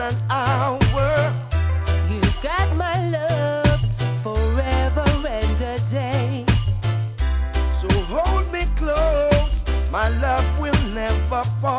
an hour. You got my love forever and a day. So hold me close, my love will never fall.